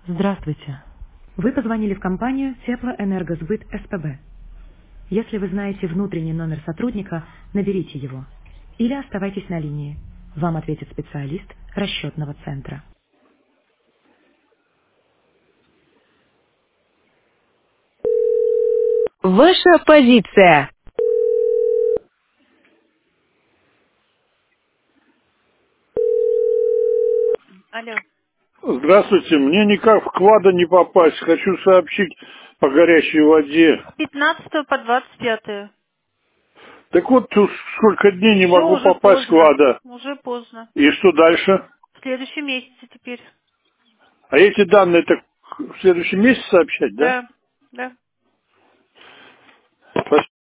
Здравствуйте. Вы позвонили в компанию Теплоэнергосбыт СПБ. Если вы знаете внутренний номер сотрудника, наберите его. Или оставайтесь на линии. Вам ответит специалист расчетного центра. Ваша позиция. Алло. Здравствуйте, мне никак в вклада не попасть. Хочу сообщить по горячей воде. 15 по 25. Так вот, уж сколько дней не Все, могу уже попасть в поздно. вклада. Уже поздно. И что дальше? В следующем месяце теперь. А эти данные так в следующем месяце сообщать, да? Да, да. Спасибо.